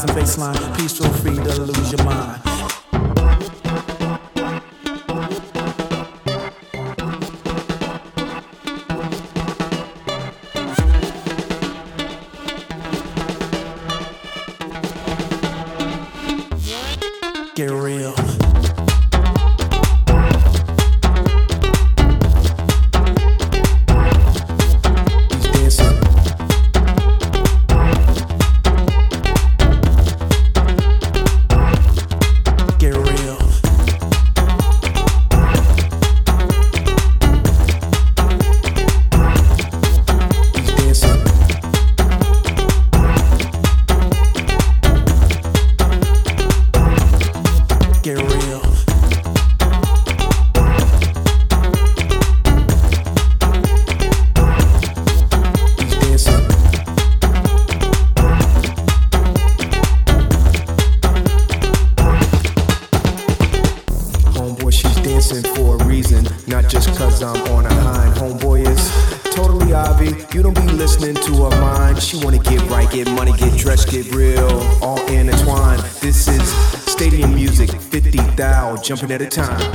hypnotizing baseline, peaceful, free to lose your mind. Get real. For a reason, not just cause I'm on a hind. Homeboy is totally obvious. You don't be listening to her mind. She wanna get right, get money, get dressed, get real, all intertwined. This is stadium music, 50,000 jumping at a time.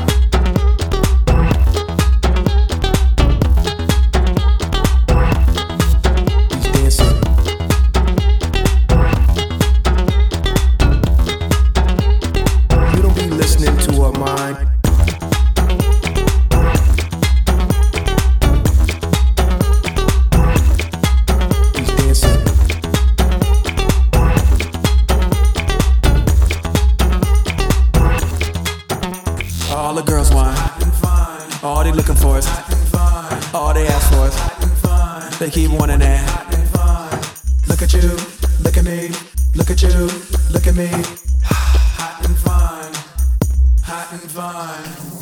All the girls want, all they looking for is, all they ask for is, they keep wanting that. Look at you, look at me, look at you, look at me. Hot and fine, hot and fine.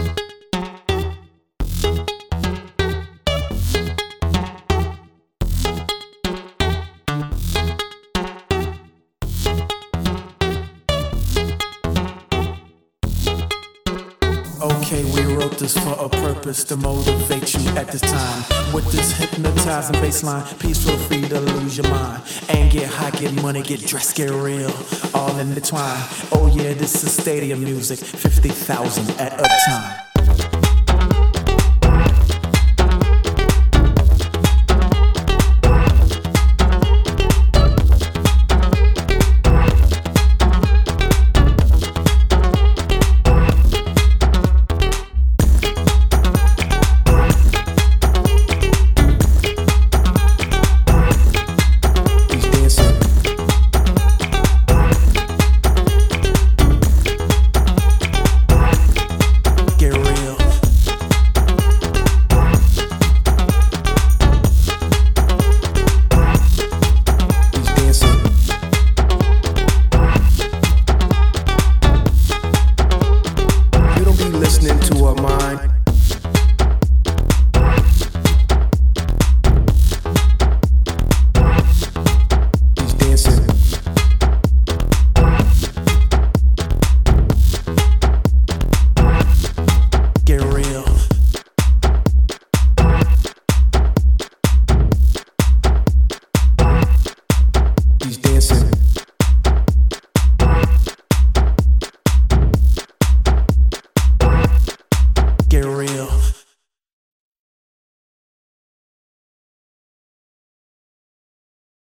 Okay, we wrote this for a purpose, to motivate you at this time. With this hypnotizing baseline, peaceful, free to lose your mind. And get high, get money, get dressed, get real, all intertwined. Oh yeah, this is stadium music, 50,000 at a time.